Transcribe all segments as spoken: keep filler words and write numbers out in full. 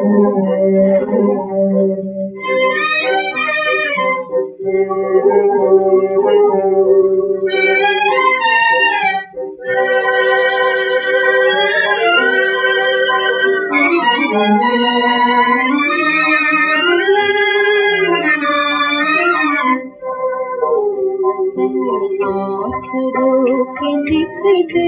के लिख दे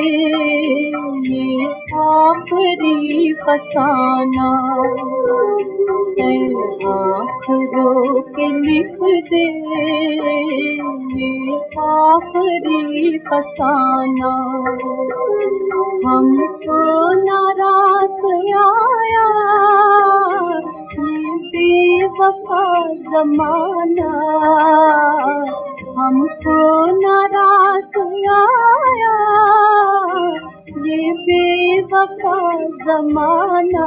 ये आखिरी फसाना है, आखिरों के लिख दे ये आखिरी फसाना। हमको नाराज आया ये बेवफा ज़माना, हमको नाराज आया ये बेवफा ज़माना,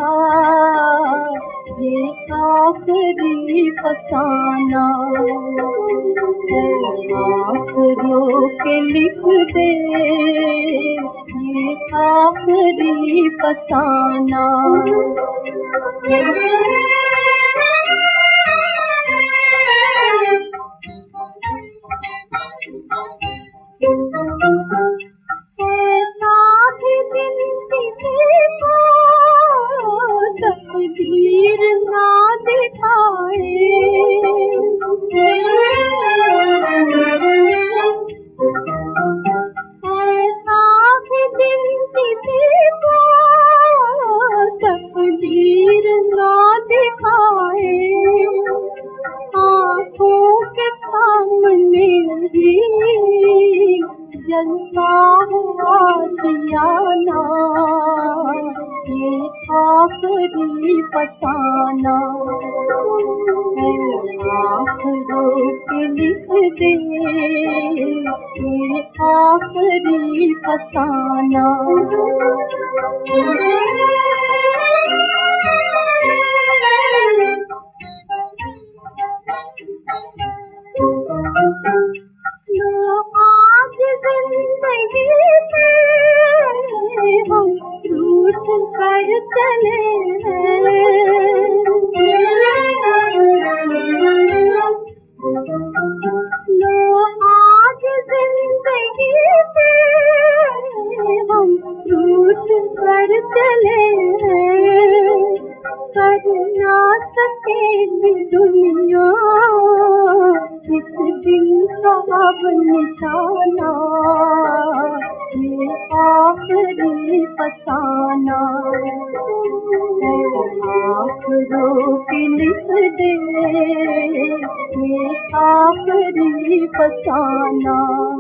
ये आखिरी फसाना है, आखिरों के लिख दे ये आखिरी फसाना। ऐसा भी दिन किसी को तकदीर ना दिखाए, ऐसा भी दिन किसी को तकदीर ना दिखाए, आँखों के सामने ही जलता हुआ आशियाना, ये आखिरी फसाना है, आखिरों के लिख दे ये आखिरी फसाना। जिंदगी में हम रूठ कर चले लो, आज जिंदगी में हम रूठ कर चले कर ना सकेगी दुनिया इस दिल का अब निशाना, ये आखिरी फसाना है, आखिरों के लिख दे ये आखिरी फसाना।